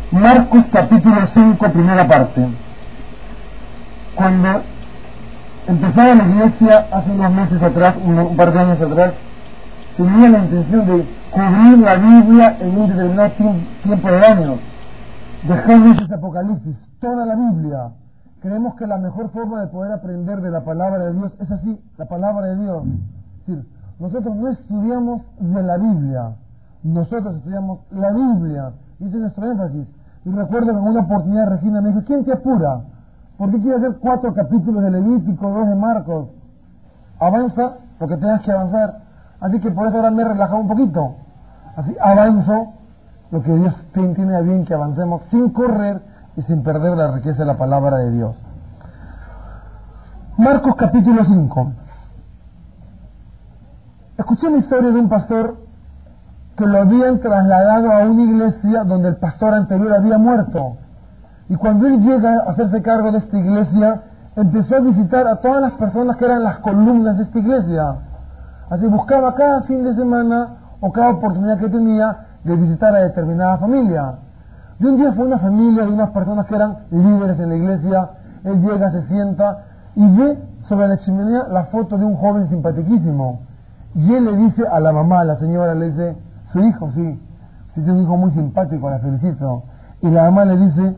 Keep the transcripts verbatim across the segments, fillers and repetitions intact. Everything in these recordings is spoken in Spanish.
Marcos capítulo cinco, primera parte. Cuando empezaba la iglesia hace unos meses atrás, un par de años atrás, tenía la intención de cubrir la Biblia en un determinado tiempo de año, dejar Génesis Apocalipsis, toda la Biblia. Creemos que la mejor forma de poder aprender de la palabra de Dios es así, la palabra de Dios. Es decir, nosotros no estudiamos de la Biblia, nosotros estudiamos la Biblia, y ese es nuestro énfasis. Y recuerdo que en una oportunidad Regina me dijo: ¿quién te apura? ¿Por qué quieres hacer cuatro capítulos de Levítico, dos de Marcos? Avanza lo que tengas que avanzar. Así que por eso ahora me he relajado un poquito. Así avanzo lo que Dios tiene a bien que avancemos, sin correr y sin perder la riqueza de la palabra de Dios. Marcos capítulo cinco. Escuché una historia de un pastor que lo habían trasladado a una iglesia donde el pastor anterior había muerto. Y cuando él llega a hacerse cargo de esta iglesia, empezó a visitar a todas las personas que eran las columnas de esta iglesia. Así buscaba cada fin de semana o cada oportunidad que tenía de visitar a determinada familia. Y un día fue una familia de unas personas que eran líderes en la iglesia. Él llega, se sienta y ve sobre la chimenea la foto de un joven simpaticísimo. Y él le dice a la mamá, a la señora, le dice: su hijo, sí, sí, es un hijo muy simpático, la felicito. Y la mamá le dice: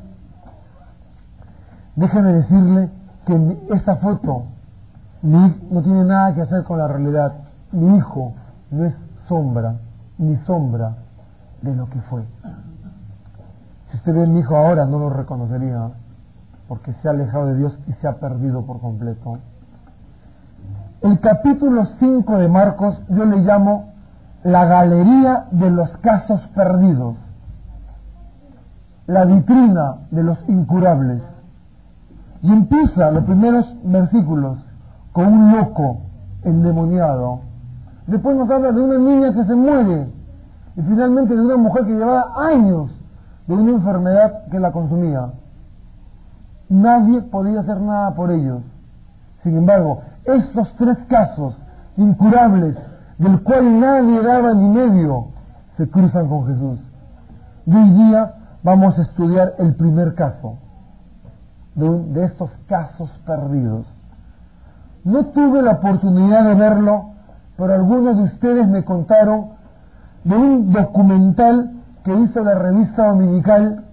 déjeme decirle que esta foto no tiene nada que hacer con la realidad. Mi hijo no es sombra, ni sombra de lo que fue. Si usted ve a mi hijo ahora, no lo reconocería, porque se ha alejado de Dios y se ha perdido por completo. El capítulo cinco de Marcos yo le llamo la galería de los casos perdidos, la vitrina de los incurables. Y empieza los primeros versículos con un loco endemoniado. Después nos habla de una niña que se muere, y finalmente de una mujer que llevaba años de una enfermedad que la consumía. Nadie podía hacer nada por ellos. Sin embargo, estos tres casos incurables, del cual nadie daba ni medio, se cruzan con Jesús. Y hoy día vamos a estudiar el primer caso de, un, de estos casos perdidos. No tuve la oportunidad de verlo, pero algunos de ustedes me contaron de un documental que hizo la revista dominical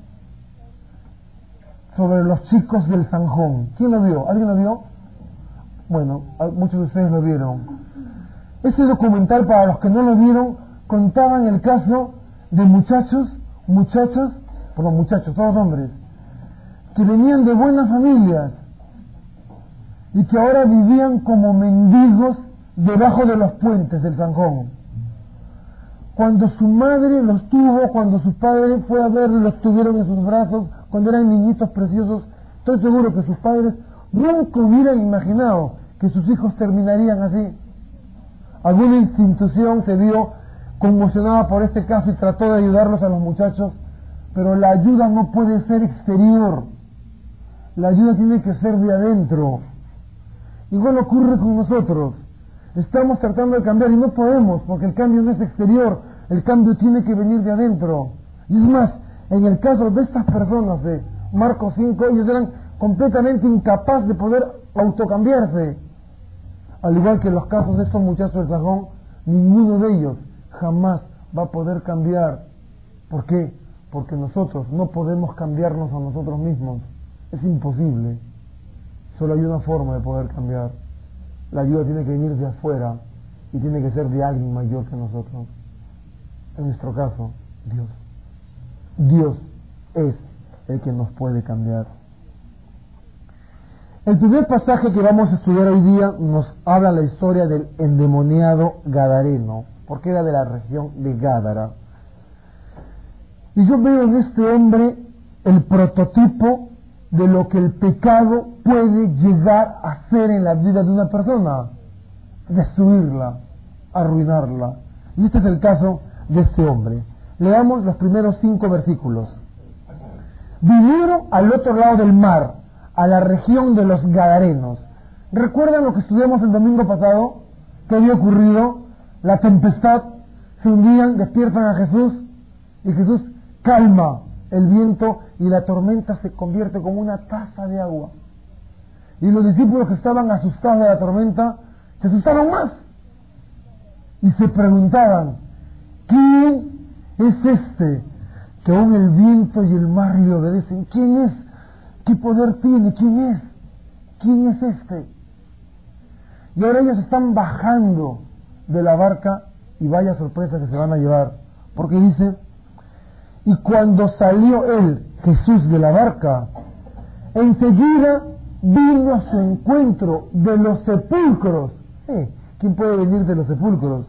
sobre los chicos del Zanjón. ¿Quién lo vio? ¿Alguien lo vio? Bueno, muchos de ustedes lo vieron. Ese documental, para los que no lo vieron, contaban el caso de muchachos, muchachas, perdón, muchachos, todos hombres, que venían de buenas familias y que ahora vivían como mendigos debajo de los puentes del Zanjón. Cuando su madre los tuvo, cuando su padre fue a verlos, los tuvieron en sus brazos, cuando eran niñitos preciosos, estoy seguro que sus padres nunca hubieran imaginado que sus hijos terminarían así. Alguna institución se vio conmocionada por este caso y trató de ayudarlos a los muchachos, pero la ayuda no puede ser exterior, la ayuda tiene que ser de adentro. Igual ocurre con nosotros, estamos tratando de cambiar y no podemos, porque el cambio no es exterior, el cambio tiene que venir de adentro. Y es más, en el caso de estas personas de Marcos cinco, ellos eran completamente incapaces de poder autocambiarse. Al igual que en los casos de estos muchachos del Zanjón, ninguno de ellos jamás va a poder cambiar. ¿Por qué? Porque nosotros no podemos cambiarnos a nosotros mismos. Es imposible. Solo hay una forma de poder cambiar. La ayuda tiene que venir de afuera y tiene que ser de alguien mayor que nosotros. En nuestro caso, Dios. Dios es el que nos puede cambiar. El primer pasaje que vamos a estudiar hoy día nos habla la historia del endemoniado gadareno, porque era de la región de Gádara. Y yo veo en este hombre el prototipo de lo que el pecado puede llegar a hacer en la vida de una persona: destruirla, arruinarla. Y este es el caso de este hombre. Leamos los primeros cinco versículos. Vinieron al otro lado del mar, a la región de los Gadarenos. ¿Recuerdan lo que estudiamos el domingo pasado? ¿Qué había ocurrido? La tempestad, se hundían, despiertan a Jesús y Jesús calma el viento y la tormenta se convierte como una taza de agua. Y los discípulos que estaban asustados de la tormenta se asustaron más y se preguntaban, ¿quién es este que aún el viento y el mar le obedecen? ¿Quién es? ¿Qué poder tiene? ¿Quién es? ¿Quién es este? Y ahora ellos están bajando de la barca y vaya sorpresa que se van a llevar, porque dice, y cuando salió él, Jesús, de la barca, enseguida vino a su encuentro de los sepulcros. ¿Eh? ¿Quién puede venir de los sepulcros?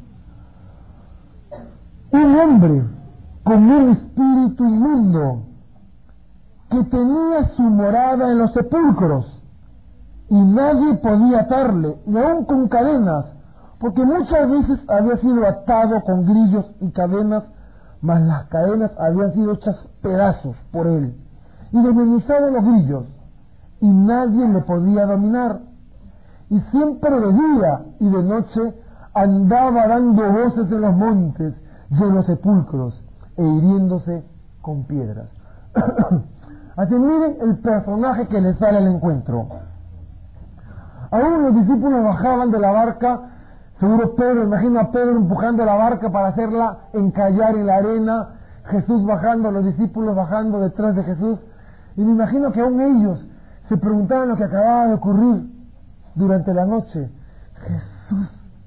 Un hombre con un espíritu inmundo que tenía su morada en los sepulcros y nadie podía atarle, ni aun con cadenas, porque muchas veces había sido atado con grillos y cadenas, mas las cadenas habían sido hechas pedazos por él y desmenuzados los grillos, y nadie le podía dominar. Y siempre de día y de noche andaba dando voces en los montes y en los sepulcros e hiriéndose con piedras. Así miren el personaje que le sale al encuentro. Aún los discípulos bajaban de la barca, seguro Pedro, imagino a Pedro empujando la barca para hacerla encallar en la arena, Jesús bajando, los discípulos bajando detrás de Jesús, y me imagino que aún ellos se preguntaban lo que acababa de ocurrir durante la noche. Jesús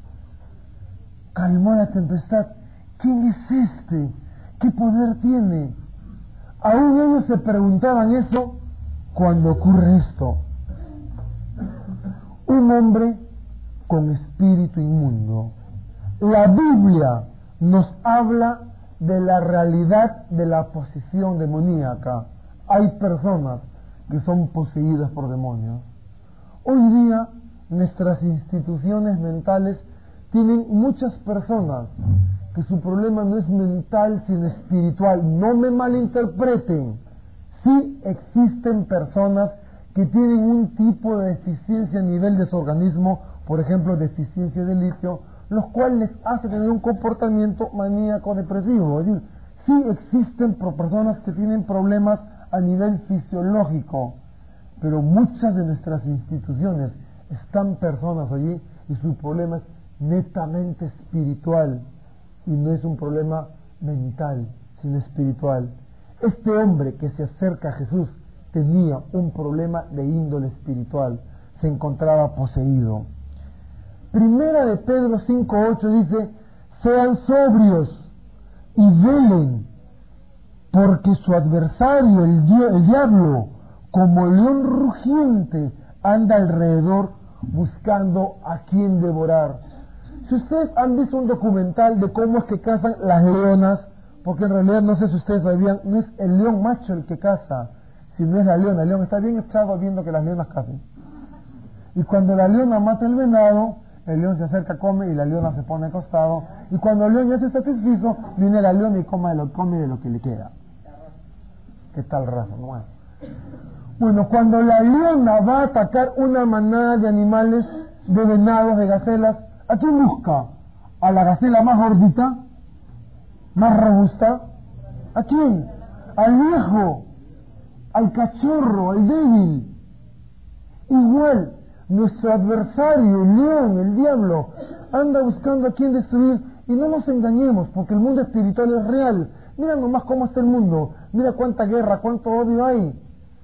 calmó la tempestad. ¿Quién es este? ¿Qué poder tiene? Aún ellos se preguntaban eso cuando ocurre esto. Un hombre con espíritu inmundo. La Biblia nos habla de la realidad de la posesión demoníaca. Hay personas que son poseídas por demonios. Hoy día nuestras instituciones mentales tienen muchas personas que su problema no es mental sino espiritual. No me malinterpreten. Sí existen personas que tienen un tipo de deficiencia a nivel de su organismo, por ejemplo deficiencia de litio, los cuales les hace tener un comportamiento maníaco depresivo. Es decir, sí existen personas que tienen problemas a nivel fisiológico, pero muchas de nuestras instituciones están personas allí y su problema es netamente espiritual y no es un problema mental sino espiritual. Este hombre que se acerca a Jesús tenía un problema de índole espiritual, se encontraba poseído. Primera de Pedro cinco ocho dice, sean sobrios y velen, porque su adversario, el, di- el diablo, como león rugiente, anda alrededor buscando a quien devorar. Si ustedes han visto un documental de cómo es que cazan las leonas, porque en realidad no sé si ustedes sabían, no es el león macho el que caza, sino es la leona. El león está bien echado viendo que las leonas cazan. Y cuando la leona mata el venado, el león se acerca, come y la leona se pone acostado. Y cuando el león ya se satisfizo, viene la leona y come de lo, come de lo que le queda. ¿Qué tal raza? No es. Bueno, cuando la leona va a atacar una manada de animales, de venados, de gacelas, ¿a quién busca? ¿A la gacela más gordita? ¿Más robusta? ¿A quién? Al viejo, al cachorro, al débil. Igual, nuestro adversario, el león, el diablo, anda buscando a quien destruir. Y no nos engañemos, porque el mundo espiritual es real. Mira nomás cómo está el mundo, mira cuánta guerra, cuánto odio hay.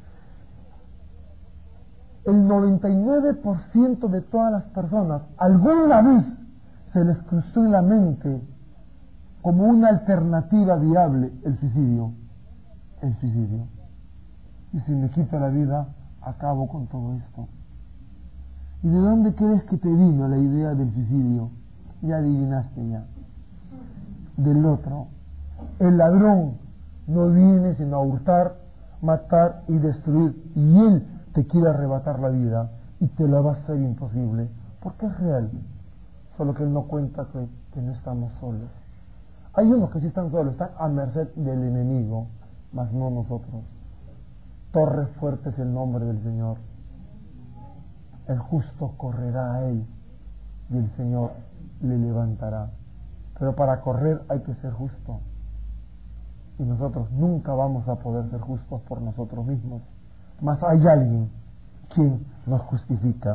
El noventa y nueve por ciento de todas las personas alguna vez se les cruzó en la mente como una alternativa viable el suicidio. El suicidio. Y si me quito la vida, acabo con todo esto. ¿Y de dónde crees que te vino la idea del suicidio? Ya adivinaste ya. Del otro. El ladrón no viene sino a hurtar, matar y destruir. Y él te quiere arrebatar la vida y te la va a hacer imposible. Porque es real. Solo que él no cuenta que, que no estamos solos. Hay unos que sí están solos, están a merced del enemigo, mas no nosotros. Torre fuerte es el nombre del Señor. El justo correrá a él y el Señor le levantará. Pero para correr hay que ser justo. y nosotros nunca vamos a poder ser justos por nosotros mismos. Mas hay alguien quien nos justifica.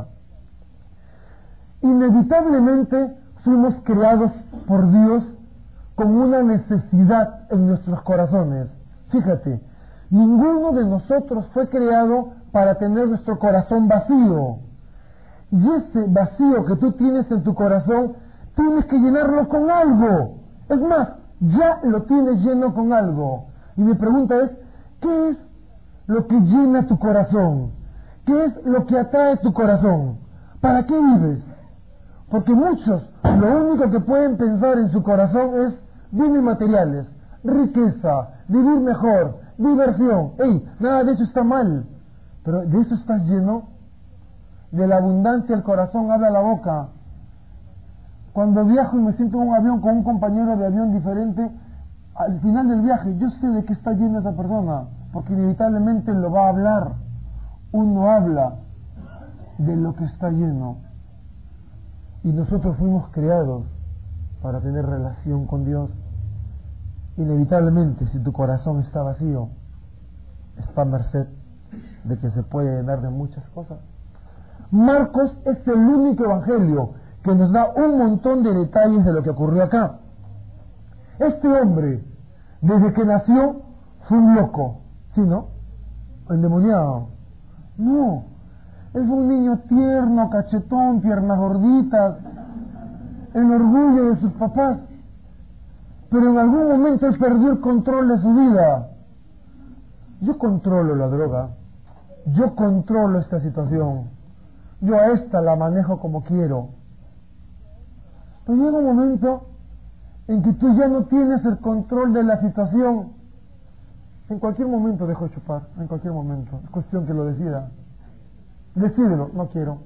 Inevitablemente fuimos creados por Dios con una necesidad en nuestros corazones. Fíjate, ninguno de nosotros fue creado para tener nuestro corazón vacío. Y ese vacío que tú tienes en tu corazón, tienes que llenarlo con algo. Es más, ya lo tienes lleno con algo. Y mi pregunta es, ¿qué es lo que llena tu corazón? ¿Qué es lo que atrae tu corazón? ¿Para qué vives? Porque muchos, lo único que pueden pensar en su corazón es bienes materiales, riqueza, vivir mejor, diversión. ¡Ey! Nada de eso está mal. Pero ¿de eso estás lleno? De la abundancia el corazón habla la boca. Cuando viajo y me siento en un avión con un compañero de avión diferente, al final del viaje yo sé de qué está llena esa persona, porque inevitablemente lo va a hablar. Uno habla de lo que está lleno. Y nosotros fuimos creados para tener relación con Dios. Inevitablemente, si tu corazón está vacío, está a merced de que se puede llenar de muchas cosas. Marcos es el único evangelio que nos da un montón de detalles de lo que ocurrió acá. Este hombre, desde que nació, fue un loco, ¿sí, no? Endemoniado. No, él fue un niño tierno, cachetón, piernas gorditas, el orgullo de sus papás. Pero en algún momento él perdió el control de su vida. Yo controlo la droga, yo controlo esta situación, yo a esta la manejo como quiero. Pero llega un momento en que tú ya no tienes el control de la situación. En cualquier momento dejo de chupar, en cualquier momento, es cuestión que lo decida. Decídelo, no quiero.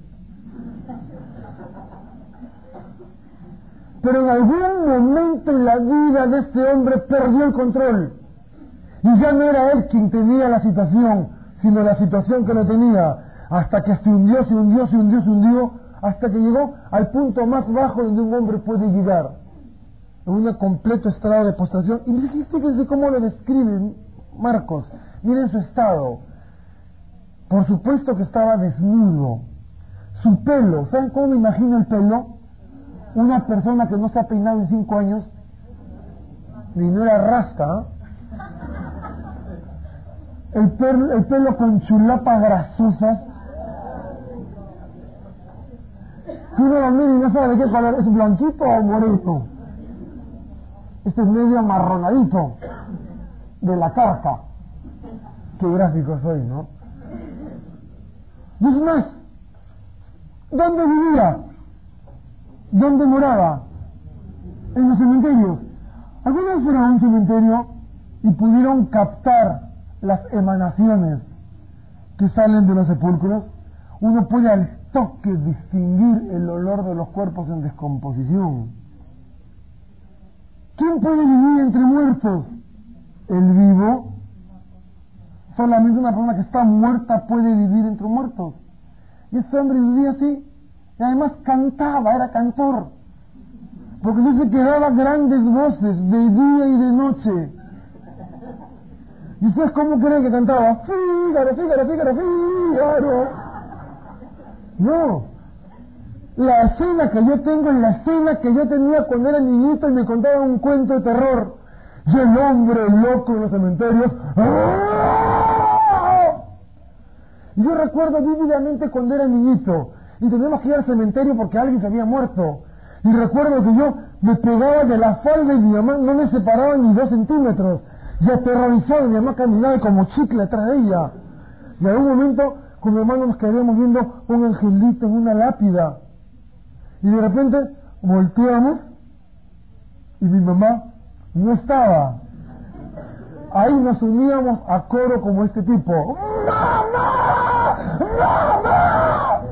Pero en algún momento en la vida de este hombre perdió el control. Y ya no era él quien tenía la situación, sino la situación que lo tenía. Hasta que se hundió, se hundió, se hundió, se hundió, hasta que llegó al punto más bajo donde un hombre puede llegar. En un completo estado de postración. Y fíjense cómo lo describe Marcos. Miren su estado. Por supuesto que estaba desnudo. Su pelo, ¿saben cómo me imagino el pelo? Una persona que no se ha peinado en cinco años, ni no era rasta, ¿eh? el, pelo, el pelo con chulapas grasosas, que uno lo mira y no sabe de qué color, ¿es blanquito o moreno? Este es medio amarronadito, de la carca. Qué gráfico soy, ¿no? Y es más, ¿dónde vivía? ¿Dónde moraba? En los cementerios. ¿Alguna vez fueron a un cementerio y pudieron captar las emanaciones que salen de los sepulcros? Uno puede al toque distinguir el olor de los cuerpos en descomposición. ¿Quién puede vivir entre muertos? El vivo. Solamente una persona que está muerta puede vivir entre muertos. Y este hombre vivía así. Y además cantaba, era cantor. Porque dice que daba grandes voces de día y de noche. ¿Y ustedes cómo creen que cantaba? Fígaro, Fígaro, Fígaro, Fígaro. No. La escena que yo tengo es la escena que yo tenía cuando era niñito y me contaban un cuento de terror. Y el hombre loco en los cementerios. ¡Ah! Y yo recuerdo vívidamente cuando era niñito y teníamos que ir al cementerio porque alguien se había muerto. Y recuerdo que yo me pegaba de la falda y mi mamá no me separaba ni dos centímetros. Y aterrorizado, mi mamá caminaba como chicle atrás de ella. Y en un momento con mi hermano nos quedábamos viendo un angelito en una lápida. Y de repente volteamos y mi mamá no estaba. Ahí nos uníamos a coro como este tipo. ¡Mamá! ¡Mamá!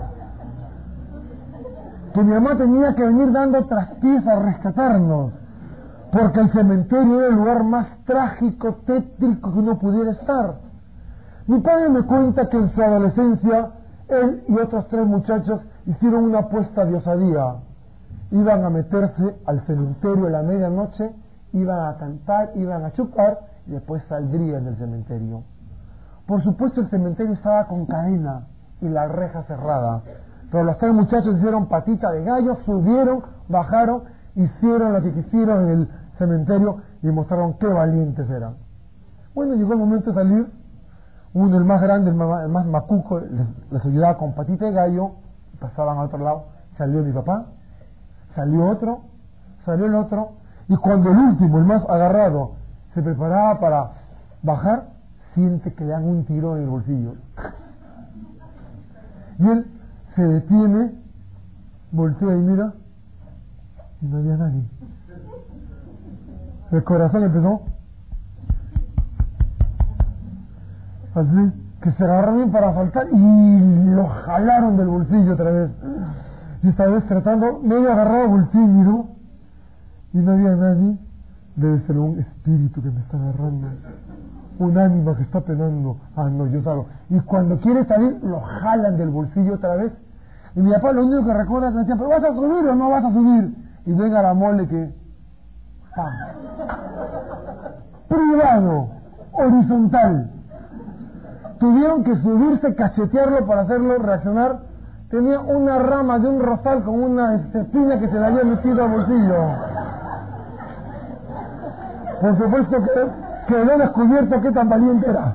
Que mi mamá tenía que venir dando traspiés a rescatarnos, porque el cementerio era el lugar más trágico, tétrico que uno pudiera estar. Mi padre me cuenta que en su adolescencia él y otros tres muchachos hicieron una apuesta de osadía. Iban a meterse al cementerio a la medianoche, iban a cantar, iban a chupar y después saldrían del cementerio. Por supuesto el cementerio estaba con cadena y la reja cerrada, pero los tres muchachos hicieron patita de gallo, subieron, bajaron, hicieron lo que quisieron en el cementerio y mostraron qué valientes eran. Bueno, llegó el momento de salir. Uno, el más grande, el más, el más macuco, les, les ayudaba con patita de gallo, pasaban al otro lado. Salió mi papá, salió otro, salió el otro, y cuando el último, el más agarrado, se preparaba para bajar, siente que le dan un tiro en el bolsillo. Y él se detiene, voltea y mira, y no había nadie. El corazón empezó así, que se agarró bien para saltar y lo jalaron del bolsillo otra vez. Y esta vez tratando, medio agarrado el bolsillo, miró, y no había nadie. Debe ser un espíritu que me está agarrando, un ánima que está penando. Ah, no, yo salgo. Y cuando quiere salir, lo jalan del bolsillo otra vez. Y mi papá lo único que recuerda es que decía, ¿pero vas a subir o no vas a subir? Y venga la mole que... ¡pam! Privado, horizontal. Tuvieron que subirse, cachetearlo para hacerlo reaccionar. Tenía una rama de un rosal con una espina que se le había metido al bolsillo. Por supuesto que quedó descubierto qué tan valiente era.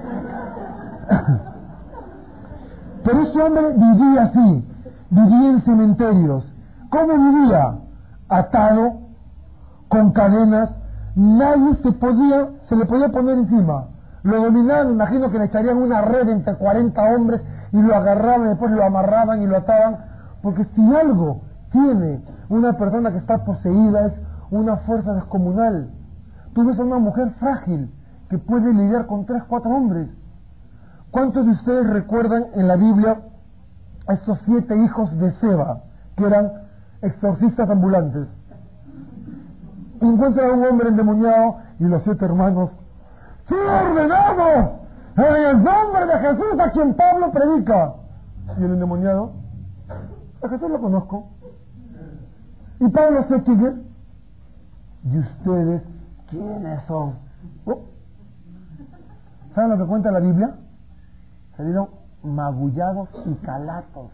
Pero este hombre vivía así, vivía en cementerios. ¿Cómo vivía? Atado, con cadenas, nadie se podía, se le podía poner encima. Lo dominaban, me imagino que le echarían una red entre cuarenta hombres y lo agarraban y después lo amarraban y lo ataban, porque si algo tiene una persona que está poseída es una fuerza descomunal. Tú ves a una mujer frágil que puede lidiar con tres, cuatro hombres. ¿Cuántos de ustedes recuerdan en la Biblia a estos siete hijos de Seba, que eran exorcistas ambulantes? Encuentran a un hombre endemoniado y los siete hermanos, ¡sí, ordenamos! En el nombre de Jesús a quien Pablo predica. Y el endemoniado, a Jesús lo conozco. Y Pablo sé quién es. ¿Y ustedes quiénes son? Oh. ¿Saben lo que cuenta la Biblia? Salieron magullados y calatos.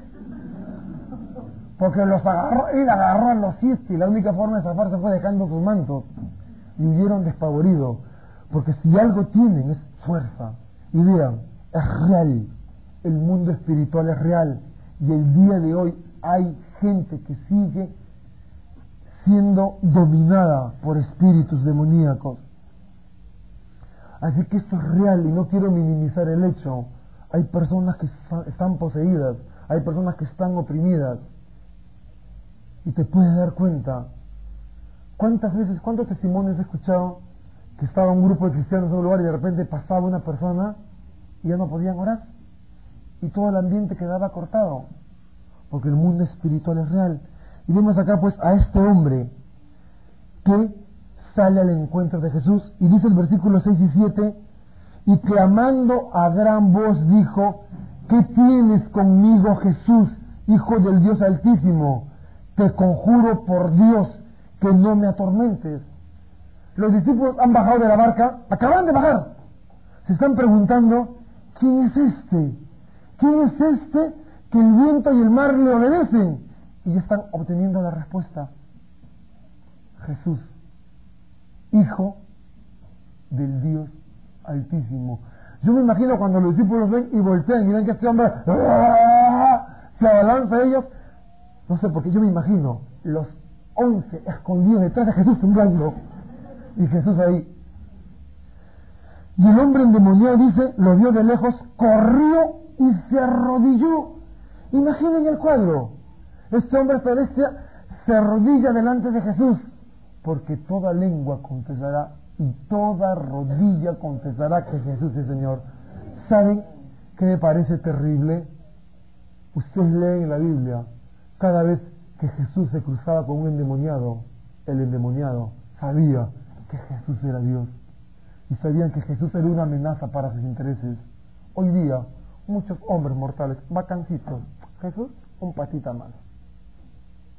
Porque los agarró, él agarró a los siete y la única forma de zafarse fue dejando sus mantos. Y huyeron despavoridos. Porque si algo tienen es fuerza. Y vean, es real. El mundo espiritual es real. Y el día de hoy hay gente que sigue siendo dominada por espíritus demoníacos. Así que esto es real y no quiero minimizar el hecho. Hay personas que están poseídas, hay personas que están oprimidas. Y te puedes dar cuenta. ¿Cuántas veces, cuántos testimonios he escuchado que estaba un grupo de cristianos en un lugar y de repente pasaba una persona y ya no podían orar? Y todo el ambiente quedaba cortado. Porque el mundo espiritual es real. Y vemos acá pues a este hombre que sale al encuentro de Jesús. Y dice el versículo seis y siete, y clamando a gran voz dijo, ¿qué tienes conmigo, Jesús, Hijo del Dios Altísimo? Te conjuro por Dios que no me atormentes. Los discípulos han bajado de la barca, acaban de bajar. Se están preguntando, ¿quién es este? ¿Quién es este que el viento y el mar le obedecen? Y ya están obteniendo la respuesta. Jesús, Hijo del Dios Altísimo. Yo me imagino cuando los discípulos ven y voltean y ven que este hombre ¡ah! Se abalanza a ellos. No sé, porque yo me imagino los once escondidos detrás de Jesús temblando. Y Jesús ahí. Y el hombre endemoniado dice, lo vio de lejos, corrió y se arrodilló. Imaginen el cuadro. Este hombre, esta bestia, se arrodilla delante de Jesús, porque toda lengua confesará y toda rodilla confesará que Jesús es Señor. ¿Saben qué me parece terrible? Ustedes leen en la Biblia, cada vez que Jesús se cruzaba con un endemoniado, el endemoniado sabía que Jesús era Dios y sabían que Jesús era una amenaza para sus intereses. Hoy día, muchos hombres mortales, bacancitos, Jesús, un patita más.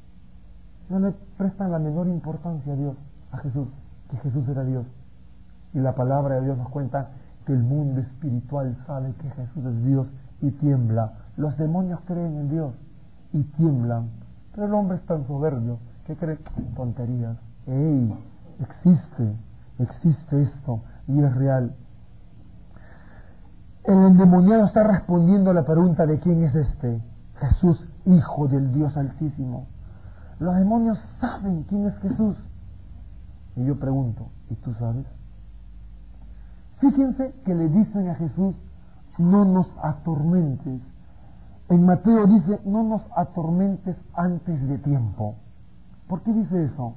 No le prestan la menor importancia a Dios, a Jesús, que Jesús era Dios. Y la palabra de Dios nos cuenta que el mundo espiritual sabe que Jesús es Dios y tiembla. Los demonios creen en Dios y tiemblan. Pero el hombre es tan soberbio que cree tonterías. ¡Ey! Existe, existe esto y es real. El endemoniado está respondiendo a la pregunta de quién es este. Jesús, Hijo del Dios Altísimo. Los demonios saben quién es Jesús. Y yo pregunto, ¿y tú sabes? Fíjense que le dicen a Jesús, no nos atormentes. En Mateo dice, no nos atormentes antes de tiempo. ¿Por qué dice eso?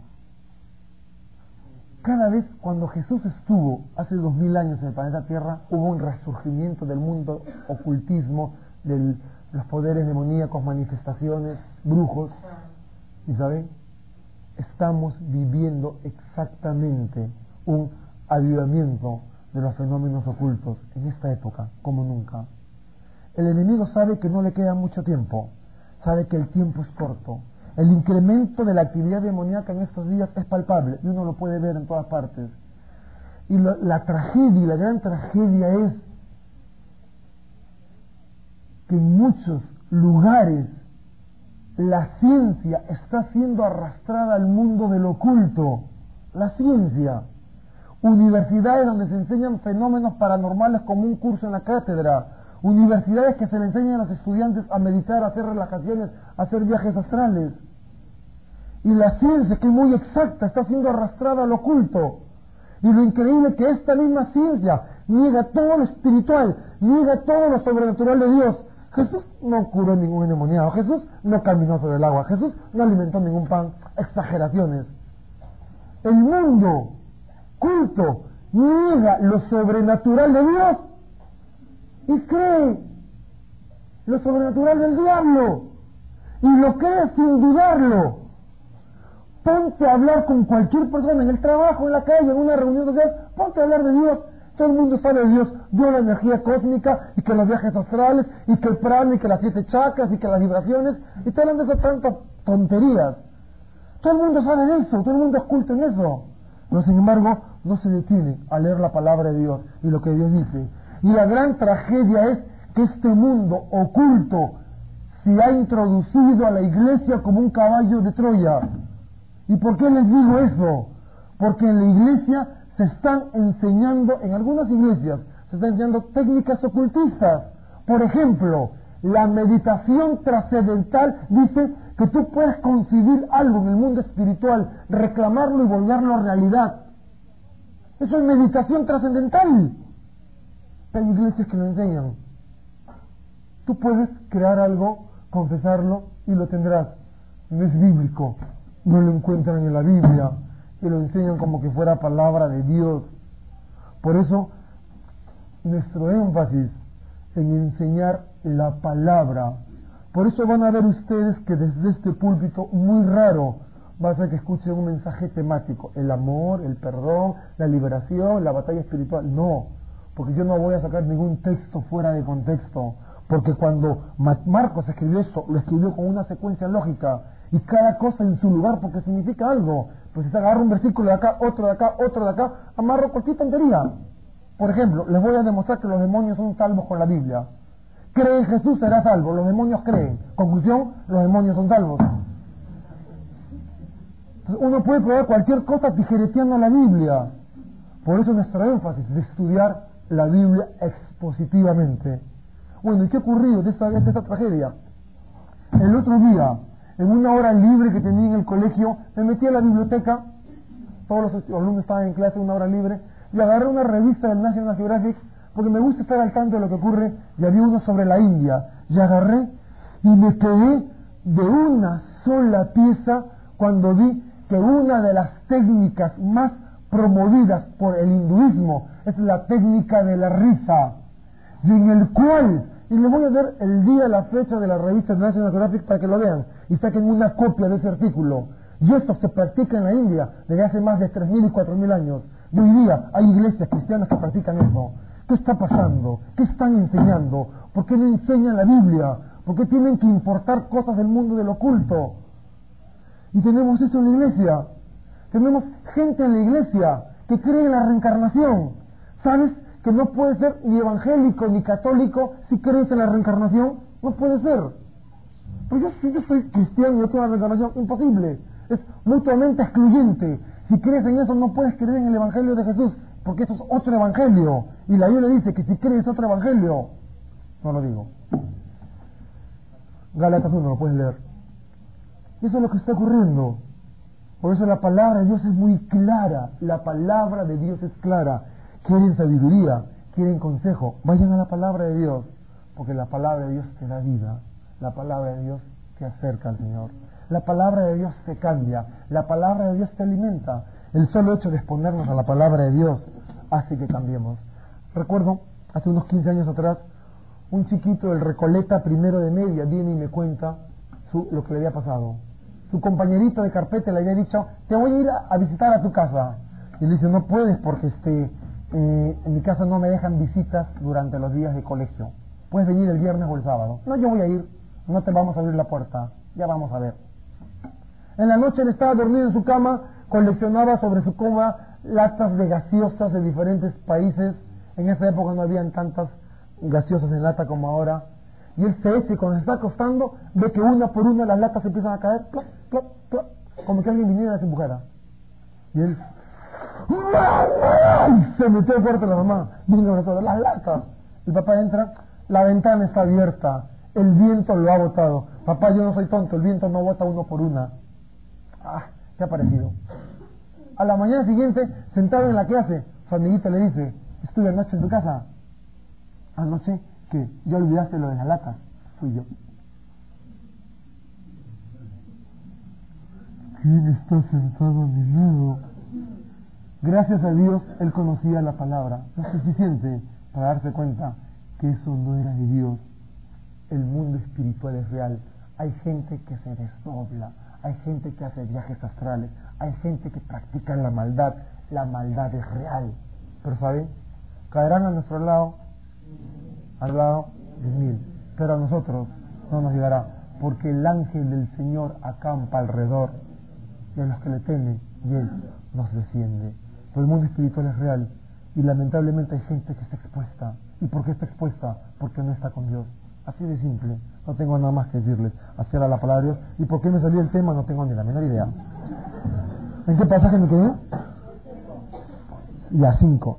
Cada vez cuando Jesús estuvo hace dos mil años en el planeta Tierra, hubo un resurgimiento del mundo ocultismo, de los poderes demoníacos, manifestaciones, brujos. ¿Y saben? Estamos viviendo exactamente un avivamiento de los fenómenos ocultos en esta época, como nunca. El enemigo sabe que no le queda mucho tiempo, sabe que el tiempo es corto. El incremento de la actividad demoníaca en estos días es palpable y uno lo puede ver en todas partes. Y lo, la tragedia, la gran tragedia es que en muchos lugares la ciencia está siendo arrastrada al mundo del oculto. La ciencia. Universidades donde se enseñan fenómenos paranormales como un curso en la cátedra. Universidades que se le enseñan a los estudiantes a meditar, a hacer relajaciones, a hacer viajes astrales. Y la ciencia, que es muy exacta, está siendo arrastrada al oculto. Y lo increíble es que esta misma ciencia niega todo lo espiritual, niega todo lo sobrenatural de Dios. Jesús no curó ningún endemoniado, Jesús no caminó sobre el agua, Jesús no alimentó ningún pan. Exageraciones. El mundo culto niega lo sobrenatural de Dios y cree lo sobrenatural del diablo y lo cree sin dudarlo. Ponte a hablar con cualquier persona en el trabajo, en la calle, en una reunión social, ponte a hablar de Dios. Todo el mundo sabe de Dios, Dios, la energía cósmica, y que los viajes astrales, y que el prana, y que las siete chakras, y que las vibraciones, y te hablan de esas tantas tonterías. Todo el mundo sabe de eso, todo el mundo es culto en eso. Pero sin embargo, no se detiene a leer la palabra de Dios y lo que Dios dice. Y la gran tragedia es que este mundo oculto se ha introducido a la iglesia como un caballo de Troya. ¿Y por qué les digo eso? Porque en la iglesia se están enseñando, en algunas iglesias, se están enseñando técnicas ocultistas. Por ejemplo, la meditación trascendental dice que tú puedes concebir algo en el mundo espiritual, reclamarlo y volverlo realidad. Eso es meditación trascendental. Hay iglesias que lo enseñan. Tú puedes crear algo, confesarlo y lo tendrás. No es bíblico, no lo encuentran en la Biblia y lo enseñan como que fuera palabra de Dios. Por eso, nuestro énfasis en enseñar la palabra. Por eso van a ver ustedes que desde este púlpito, muy raro, va a ser que escuchen un mensaje temático. El amor, el perdón, la liberación, la batalla espiritual. No, porque yo no voy a sacar ningún texto fuera de contexto. Porque cuando Marcos escribió esto, lo escribió con una secuencia lógica. Y cada cosa en su lugar porque significa algo. Pues si se agarra un versículo de acá, otro de acá, otro de acá, amarro cualquier tontería. Por ejemplo, les voy a demostrar que los demonios son salvos con la Biblia. Cree en Jesús, será salvo. Los demonios creen. Conclusión, los demonios son salvos. Entonces, uno puede probar cualquier cosa tijereteando la Biblia. Por eso nuestro énfasis de estudiar la Biblia expositivamente. Bueno, ¿y qué ha ocurrido de esta, de esta tragedia? El otro día, en una hora libre que tenía en el colegio, me metí a la biblioteca, todos los alumnos estaban en clase, una hora libre, y agarré una revista del National Geographic, porque me gusta estar al tanto de lo que ocurre, y había uno sobre la India, y agarré, y me quedé de una sola pieza cuando vi que una de las técnicas más promovidas por el hinduismo es la técnica de la risa, y en el cual, y les voy a dar el día, la fecha de la revista National Geographic para que lo vean, y saquen una copia de ese artículo. Y esto se practica en la India desde hace más de tres mil y cuatro mil años. Y hoy día hay iglesias cristianas que practican eso. ¿Qué está pasando? ¿Qué están enseñando? ¿Por qué no enseñan la Biblia? ¿Por qué tienen que importar cosas del mundo del oculto? Y tenemos eso en la iglesia. Tenemos gente en la iglesia que cree en la reencarnación. ¿Sabes que no puedes ser ni evangélico ni católico si crees en la reencarnación? No puede ser. Pues yo, si yo soy cristiano y yo creo en la reencarnación, imposible. Es mutuamente excluyente. Si crees en eso, no puedes creer en el evangelio de Jesús, porque eso es otro evangelio. Y la Biblia dice que si crees otro evangelio, no lo digo. Gálatas uno, lo puedes leer. Y eso es lo que está ocurriendo. Por eso la palabra de Dios es muy clara. La palabra de Dios es clara. Quieren sabiduría, quieren consejo, vayan a la palabra de Dios, porque la palabra de Dios te da vida. La palabra de Dios te acerca al Señor. La palabra de Dios te cambia. La palabra de Dios te alimenta. El solo hecho de exponernos a la palabra de Dios hace que cambiemos. Recuerdo, hace unos quince años atrás, un chiquito del Recoleta, primero de media, viene y me cuenta su, lo que le había pasado. Su compañerito de carpeta le había dicho, te voy a ir a, a visitar a tu casa. Y le dice, no puedes porque este, eh, en mi casa no me dejan visitas durante los días de colegio. Puedes venir el viernes o el sábado. No, yo voy a ir. No te vamos a abrir la puerta. Ya vamos a ver. En la noche él estaba dormido en su cama, coleccionaba sobre su cama latas de gaseosas de diferentes países. En esa época no habían tantas gaseosas en lata como ahora. Y él se echa y cuando se está acostando ve que una por una las latas empiezan a caer, plop, plop, plop, como que alguien viniera y las empujara. Y él ¡mamá! Se metió fuerte la mamá. Vino a todas las latas. El papá entra, la ventana está abierta, el viento lo ha botado. Papá, yo no soy tonto, el viento no bota uno por una. Ah, ¿qué ha parecido? A la mañana siguiente, sentado en la clase, su amiguita le dice, estuve anoche en tu casa. Anoche, ¿qué? Ya olvidaste lo de las latas. Fui yo. ¿Quién está sentado a mi lado? Gracias a Dios, él conocía la palabra. No es suficiente para darse cuenta que eso no era de Dios. El mundo espiritual es real. Hay gente que se desdobla. Hay gente que hace viajes astrales. Hay gente que practica la maldad. La maldad es real. Pero ¿saben? Caerán a nuestro lado, al lado de mil. Pero a nosotros no nos llegará. Porque el ángel del Señor acampa alrededor de los que le temen y Él nos defiende. Pero el mundo espiritual es real. Y lamentablemente hay gente que está expuesta. ¿Y por qué está expuesta? Porque no está con Dios. Así de simple. No tengo nada más que decirles. Así era la palabra de Dios. ¿Y por qué me salió el tema? No tengo ni la menor idea. ¿En qué pasaje me quedé? Y a cinco.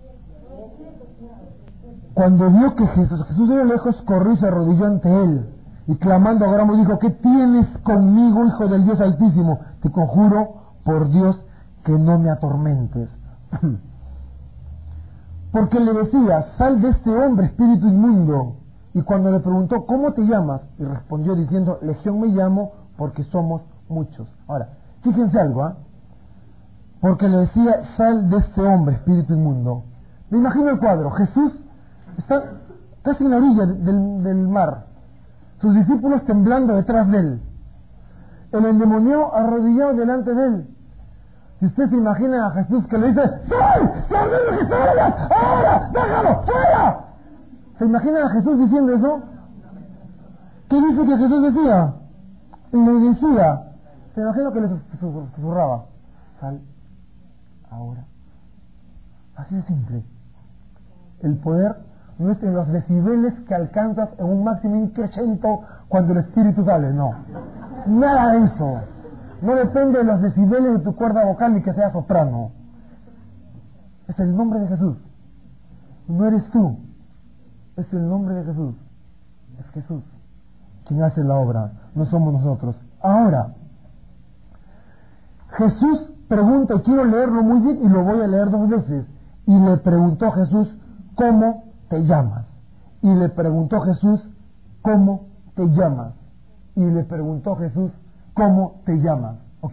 Cuando vio que Jesús, Jesús era lejos, corrió y se arrodilló ante él. Y clamando a gran voz dijo, ¿qué tienes conmigo, Hijo del Dios Altísimo? Te conjuro por Dios que no me atormentes. Porque le decía, sal de este hombre, espíritu inmundo. Y cuando le preguntó, ¿cómo te llamas? Y respondió diciendo, Legión me llamo porque somos muchos. Ahora, fíjense algo, ¿ah? ¿eh? Porque le decía, sal de este hombre, espíritu inmundo. Me imagino el cuadro. Jesús está casi en la orilla del, del mar. Sus discípulos temblando detrás de él. El endemoniado arrodillado delante de él. Y usted se imagina a Jesús que le dice, ¡sal! ¡Sal de lo que salgas! ¡Ahora! ¡Déjalo! ¡Fuera! ¿Se imaginan a Jesús diciendo eso? ¿Qué dice que Jesús decía? Le decía, se imagina que le susurraba, sal ahora. Así de simple. El poder no es en los decibeles que alcanzas en un máximo increchento cuando el espíritu sale, no. Nada de eso. No depende de los decibeles de tu cuerda vocal ni que sea soprano. Es el nombre de Jesús. No eres tú. Es el nombre de Jesús. Es Jesús quien hace la obra. No somos nosotros. Ahora, Jesús pregunta, y quiero leerlo muy bien y lo voy a leer dos veces. Y le preguntó Jesús, ¿cómo te llamas? Y le preguntó Jesús, ¿cómo te llamas? Y le preguntó Jesús, ¿cómo te llamas? Ok.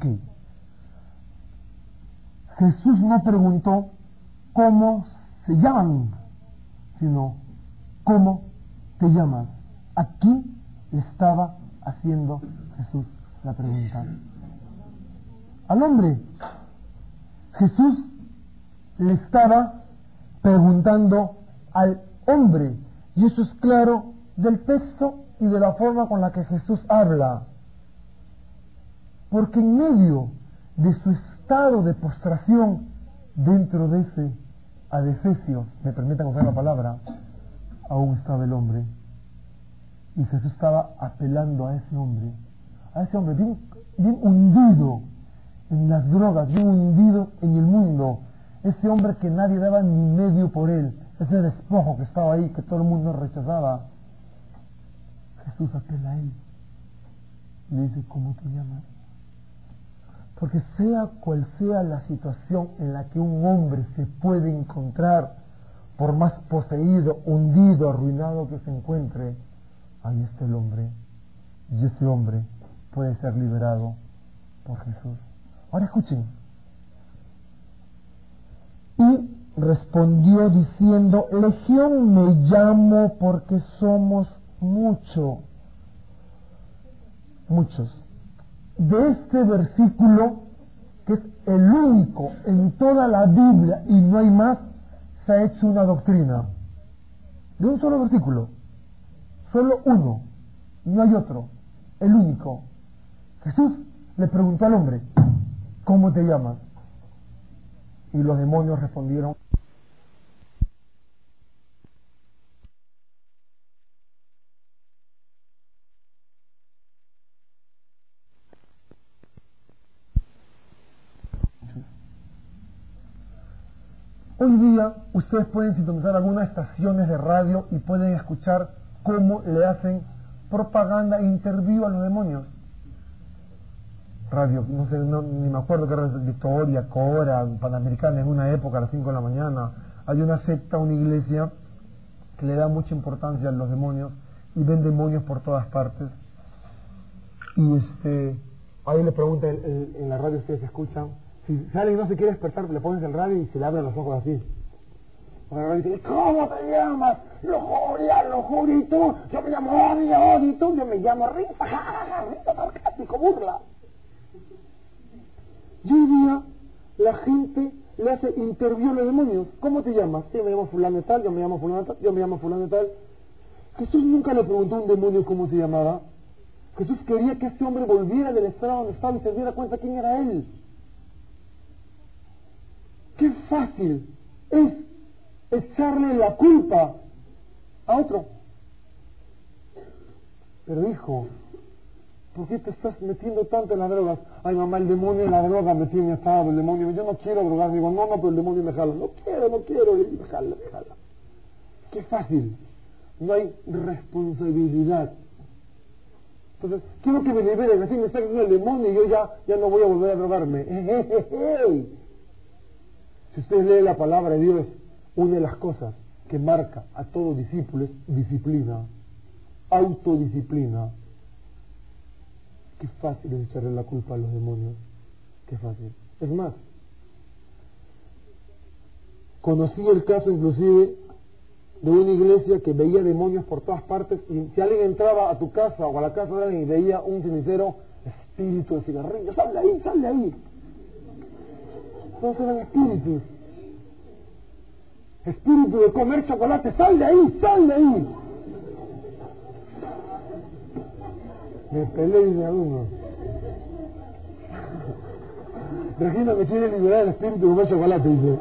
Jesús no preguntó cómo se llaman, sino ¿cómo te llamas? Aquí estaba haciendo Jesús la pregunta. Al hombre, Jesús le estaba preguntando al hombre. Y eso es claro del texto y de la forma con la que Jesús habla. Porque en medio de su estado de postración, dentro de ese adefesio, me permitan usar la palabra, aún estaba el hombre. Y Jesús estaba apelando a ese hombre, a ese hombre bien, bien hundido en las drogas, bien hundido en el mundo, ese hombre que nadie daba ni medio por él, ese despojo que estaba ahí, que todo el mundo rechazaba. Jesús apela a él, le dice, ¿cómo te llamas? Porque sea cual sea la situación en la que un hombre se puede encontrar, por más poseído, hundido, arruinado que se encuentre, ahí está el hombre, y ese hombre puede ser liberado por Jesús. Ahora escuchen. Y respondió diciendo, Legión me llamo porque somos mucho, muchos. De este versículo, que es el único en toda la Biblia y no hay más, se ha hecho una doctrina. De un solo versículo, solo uno, no hay otro, el único. Jesús le preguntó al hombre, ¿cómo te llamas? Y los demonios respondieron, hoy día ustedes pueden sintonizar algunas estaciones de radio y pueden escuchar cómo le hacen propaganda e interview a los demonios. Radio, no sé, no, ni me acuerdo que era Victoria, Cora, Panamericana, en una época a las cinco de la mañana. Hay una secta, una iglesia que le da mucha importancia a los demonios y ven demonios por todas partes. Y este, ahí le pregunta en, en, en la radio, ustedes escuchan. Si, si alguien no se quiere despertar, le pones el radio y se le abren los ojos así. La radio dice, ¿cómo te llamas? Lujuria, lujuria, y tú, yo me llamo odio, odio, y tú, yo me llamo risa, jajaja, risa sarcástico, burla. Y hoy día la gente le hace interview a los demonios. ¿Cómo te llamas? Sí, me llamo fulano de tal, yo me llamo fulano de tal, yo me llamo fulano de tal. Jesús nunca le preguntó a un demonio cómo se llamaba. Jesús quería que ese hombre volviera del estado donde estaba y se diera cuenta quién era él. Qué fácil es echarle la culpa a otro. Pero hijo, ¿por qué te estás metiendo tanto en las drogas? Ay, mamá, el demonio en la droga me tiene atado, el demonio, yo no quiero drogar. Digo, no, no, pero el demonio me jala. No quiero, no quiero, y me jala, me jala. Qué fácil. No hay responsabilidad. Entonces, quiero que me liberen, así me saquen el demonio y yo ya, ya no voy a volver a drogarme. Si usted lee la palabra de Dios, una de las cosas que marca a todo discípulo es disciplina, autodisciplina. Qué fácil es echarle la culpa a los demonios. Qué fácil. Es más, conocí el caso inclusive de una iglesia que veía demonios por todas partes, y si alguien entraba a tu casa o a la casa de alguien y veía un cenicero, espíritu de cigarrillo, sal de ahí, sal de ahí. Todos eran espíritus. Espíritu de comer chocolate, sal de ahí, sal de ahí. Me peleé de uno. Regina me quiere liberar el espíritu de comer chocolate, dice.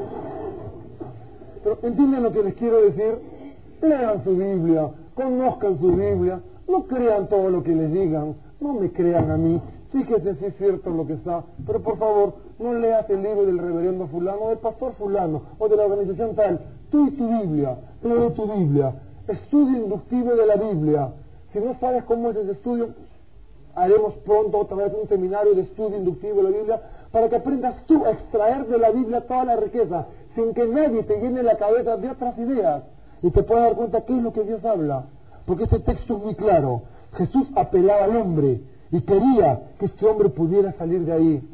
Pero entienden lo que les quiero decir. Lean su Biblia, conozcan su Biblia, no crean todo lo que les digan, no me crean a mí. Fíjese si es cierto lo que está, pero por favor, no leas el libro del reverendo fulano, del pastor fulano, o de la organización tal. Tú y tu Biblia, lee tu Biblia, estudio inductivo de la Biblia. Si no sabes cómo es ese estudio, haremos pronto otra vez un seminario de estudio inductivo de la Biblia, para que aprendas tú a extraer de la Biblia toda la riqueza, sin que nadie te llene la cabeza de otras ideas, y te puedas dar cuenta qué es lo que Dios habla, porque ese texto es muy claro. Jesús apelaba al hombre, y quería que este hombre pudiera salir de ahí.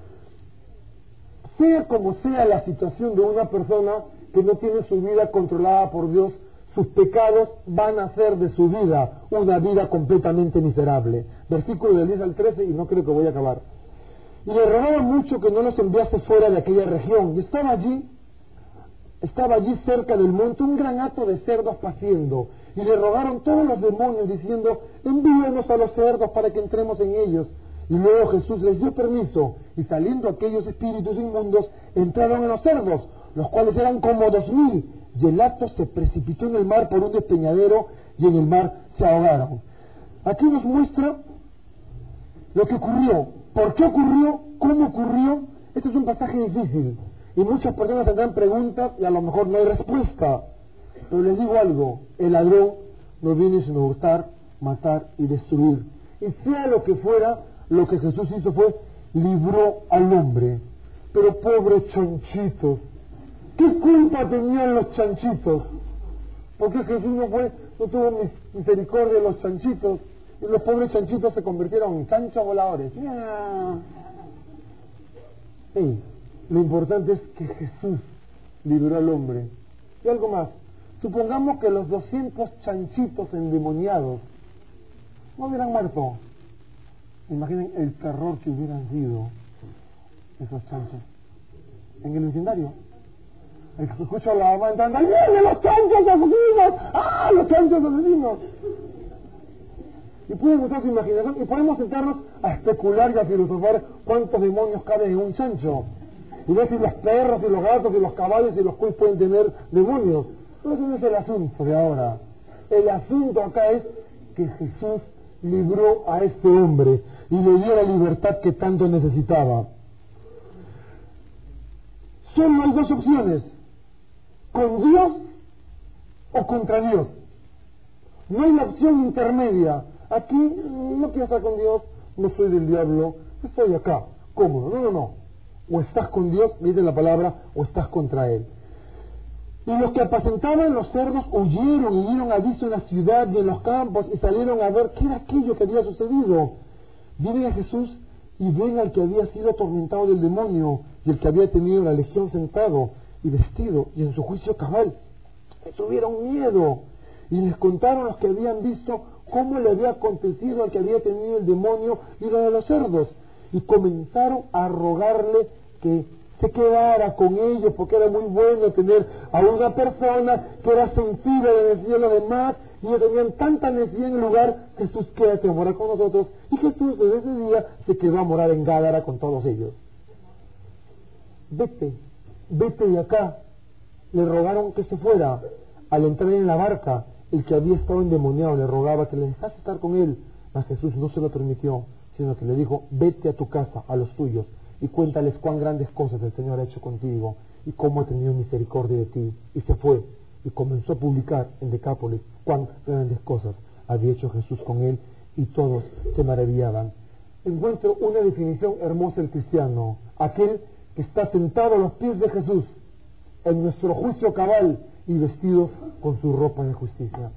Sea como sea la situación de una persona que no tiene su vida controlada por Dios, sus pecados van a hacer de su vida una vida completamente miserable. Versículo del diez al trece, y no creo que voy a acabar. Y le rogaba mucho que no los enviase fuera de aquella región. Y estaba allí, estaba allí cerca del monte un gran hato de cerdos paciendo. Y le rogaron todos los demonios diciendo, envíenos a los cerdos para que entremos en ellos. Y luego Jesús les dio permiso, y saliendo aquellos espíritus inmundos, entraron en los cerdos, los cuales eran como dos mil, y el acto se precipitó en el mar por un despeñadero, y en el mar se ahogaron. Aquí nos muestra lo que ocurrió, por qué ocurrió, cómo ocurrió. Este es un pasaje difícil, y muchas personas tendrán preguntas, y a lo mejor no hay respuesta. Pero les digo algo, el ladrón no viene sino hurtar, matar y destruir. Y sea lo que fuera, lo que Jesús hizo fue, libró al hombre. Pero pobres chanchitos, ¿qué culpa tenían los chanchitos? Porque Jesús no fue, no tuvo misericordia de los chanchitos, y los pobres chanchitos se convirtieron en chanchos voladores. Hey, lo importante es que Jesús libró al hombre. Y algo más, supongamos que los doscientos chanchitos endemoniados no hubieran muerto. Imaginen el terror que hubieran sido esos chanchos en el vecindario. El que escucha a la mamá entrando, ¡ahí vienen los chanchos asesinos! ¡Ah, los chanchos asesinos! Y pueden usar su imaginación y podemos sentarnos a especular y a filosofar cuántos demonios caben en un chancho. Y ver si los perros y los gatos y los caballos y los cuis pueden tener demonios. Pero ese no es el asunto de ahora. El asunto acá es que Jesús libró a este hombre y le dio la libertad que tanto necesitaba. Solo hay dos opciones: con Dios o contra Dios. No hay la opción intermedia. Aquí no quiero estar con Dios, no soy del diablo, estoy acá, cómodo. No, no, no. O estás con Dios, dice la palabra, o estás contra Él. Y los que apacentaban los cerdos huyeron y dieron aviso en la ciudad y en los campos y salieron a ver qué era aquello que había sucedido. Vienen a Jesús y ven al que había sido atormentado del demonio y el que había tenido la legión sentado y vestido y en su juicio cabal. Y tuvieron miedo y les contaron los que habían visto cómo le había acontecido al que había tenido el demonio y lo de los cerdos. Y comenzaron a rogarle que se quedara con ellos, porque era muy bueno tener a una persona que era sensible a la necesidad de los demás, y ellos tenían tanta necesidad en el lugar. Jesús, quédate a morar con nosotros. Y Jesús desde ese día se quedó a morar en Gádara con todos ellos. Vete, vete de acá. Le rogaron que se fuera. Al entrar en la barca, el que había estado endemoniado le rogaba que le dejase estar con él, mas Jesús no se lo permitió, sino que le dijo: vete a tu casa, a los tuyos, y cuéntales cuán grandes cosas el Señor ha hecho contigo y cómo ha tenido misericordia de ti. Y se fue y comenzó a publicar en Decápolis cuán grandes cosas había hecho Jesús con él, y todos se maravillaban. Encuentro una definición hermosa del cristiano: aquel que está sentado a los pies de Jesús en nuestro juicio cabal y vestido con su ropa de justicia.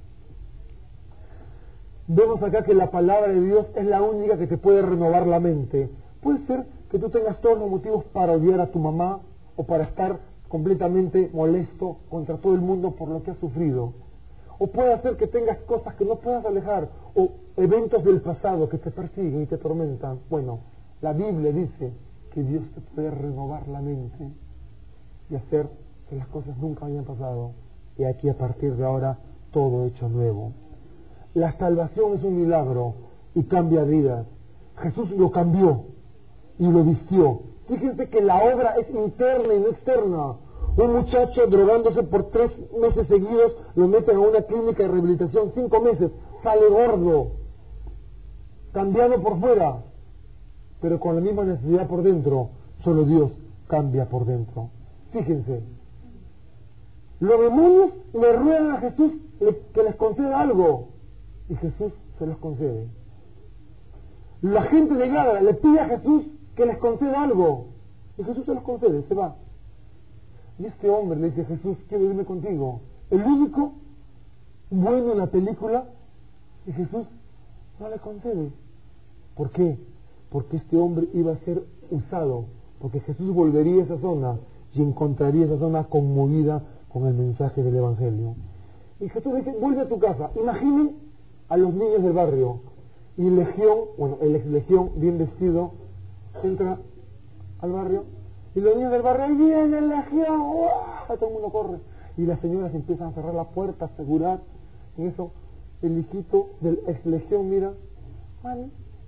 Vemos acá que la palabra de Dios es la única que te puede renovar la mente. Puede ser que tú tengas todos los motivos para odiar a tu mamá o para estar completamente molesto contra todo el mundo por lo que has sufrido. O puede ser que tengas cosas que no puedas alejar, o eventos del pasado que te persiguen y te atormentan. Bueno, la Biblia dice que Dios te puede renovar la mente y hacer que las cosas nunca hayan pasado, y aquí a partir de ahora todo hecho nuevo. La salvación es un milagro y cambia vidas. Jesús lo cambió y lo vistió. Fíjense que la obra es interna y no externa. Un muchacho drogándose por tres meses seguidos, lo meten a una clínica de rehabilitación, cinco meses, sale gordo, cambiado por fuera, pero con la misma necesidad por dentro. Solo Dios cambia por dentro. Fíjense, los demonios le ruegan a Jesús que les conceda algo, y Jesús se los concede. La gente de Gádara le pide a Jesús que les conceda algo, y Jesús se los concede, se va. Y este hombre le dice: Jesús, quiero irme contigo. El único bueno en la película, y Jesús no le concede. ¿Por qué? Porque este hombre iba a ser usado, porque Jesús volvería a esa zona y encontraría esa zona conmovida con el mensaje del Evangelio. Y Jesús le dice: vuelve a tu casa. Imaginen a los niños del barrio, y Legión, bueno, el ex Legión bien vestido entra al barrio, y los niños del barrio: ¡ahí viene el Legión! ¡Uah! Todo el mundo corre, y las señoras empiezan a cerrar la puerta, a asegurar. En eso el hijito del ex Legión mira: mami,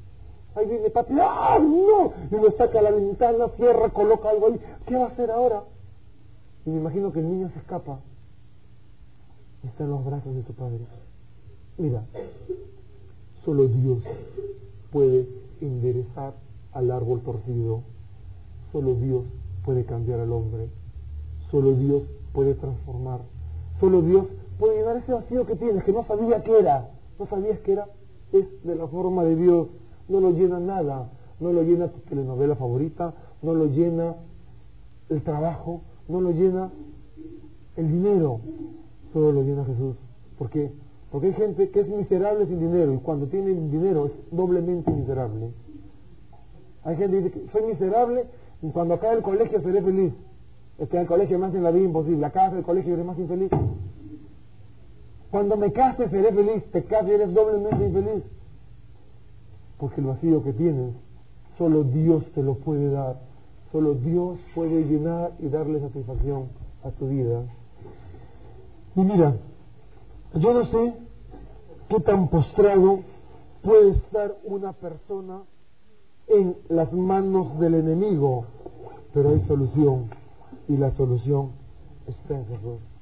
Ahí viene papi, ¡ah, no! Y uno saca la ventana, cierra, coloca algo ahí. ¿Qué va a hacer ahora? Y me imagino que el niño se escapa y está en los brazos de su padre. Mira, solo Dios puede enderezar al árbol torcido. Solo Dios puede cambiar al hombre. Solo Dios puede transformar. Solo Dios puede llenar ese vacío que tienes, que no sabía que era. No sabías que era. Es de la forma de Dios. No lo llena nada. No lo llena tu telenovela favorita. No lo llena el trabajo. No lo llena el dinero. Solo lo llena Jesús. ¿Por qué? Porque hay gente que es miserable sin dinero y cuando tiene dinero es doblemente miserable. Hay gente que dice que soy miserable y cuando acabe el colegio seré feliz. Es que en el colegio me hacen la vida imposible. Acabas el colegio y eres más infeliz. Cuando me case seré feliz. Te casas y eres doblemente infeliz. Porque el vacío que tienes, solo Dios te lo puede dar. Solo Dios puede llenar y darle satisfacción a tu vida. Y mira, yo no sé qué tan postrado puede estar una persona en las manos del enemigo, pero hay solución, y la solución está en Jesús.